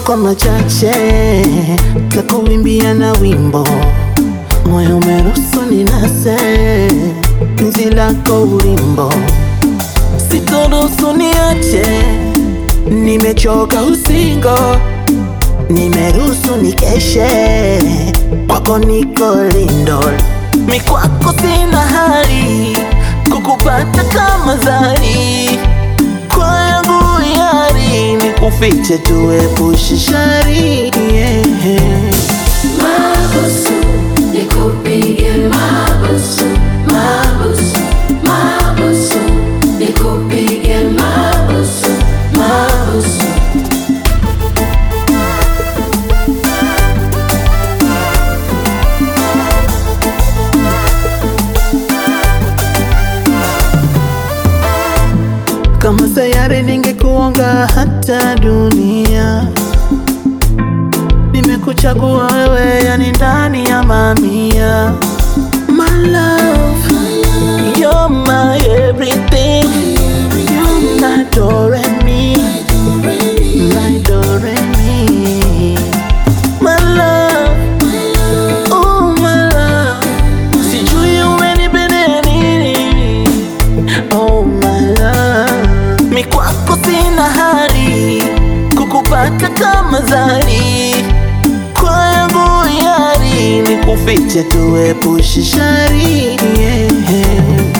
kwa machache takuimbia na wimbo, moyo umeruhusu ninase penzi lako ulimbo, sikuruhusu niache, nimechoka usingo, nimeruhusu nikeshe, kwako niko lindo, mikwako sina hali, kukupata kama zari, kwa yangu yari nikufiche tuepushe shari, Mabusu, nikupige mabusu, mabusu, mabusu, nikupige mabusu, mabusu. Kama sayari ningekuonga hata dunia, nimekuchagua wewe, yani ndani ya mamia. My love, you're my everything, you're my do-re-mi, my do-re-mi. My love, oh my love, sijui umenipendea nini, oh my love. Mikwako sina hali, kukupata kama zari, kwa yangu yari nikufiche tuepushe shari,